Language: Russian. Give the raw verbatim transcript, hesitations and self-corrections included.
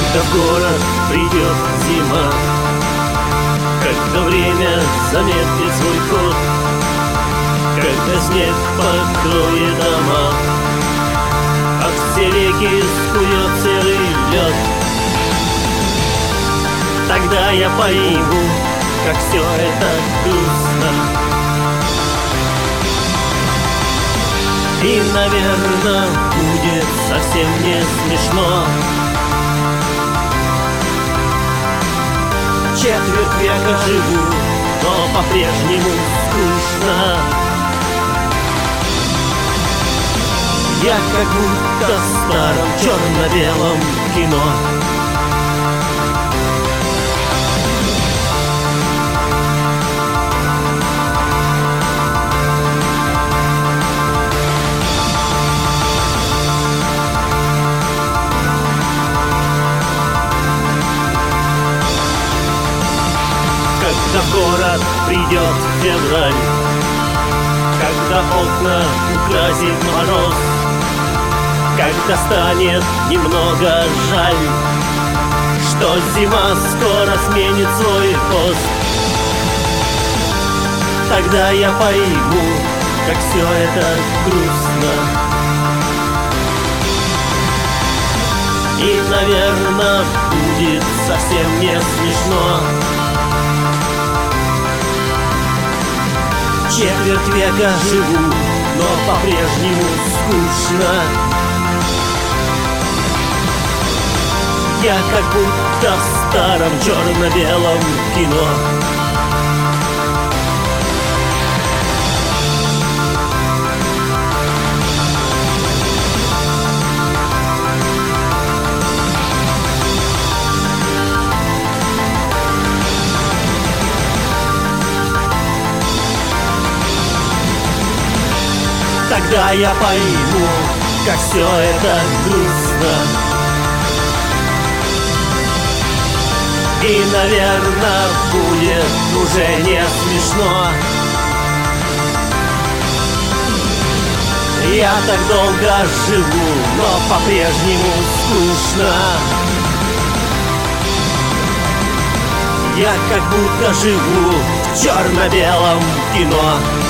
Когда в город придет зима, когда время замедлит свой ход, когда снег покроет дома, а все реки скует серый лед, тогда я пойму, как все это грустно. И, наверное, будет совсем не смешно. Четверть века живу, но по-прежнему скучно. Я как будто в старом черно-белом кино. Когда в город придет февраль, когда окна украсит мороз, когда станет немного жаль, что зима скоро сменит свой пост, тогда я пойму, как все это грустно. И, наверное, будет совсем не смешно. Четверть века живу, но по-прежнему скучно. Я как будто в старом черно-белом кино. Тогда я пойму, как все это грустно. И, наверное, будет уже не смешно. Я так долго живу, но по-прежнему скучно. Я как будто живу в черно-белом кино.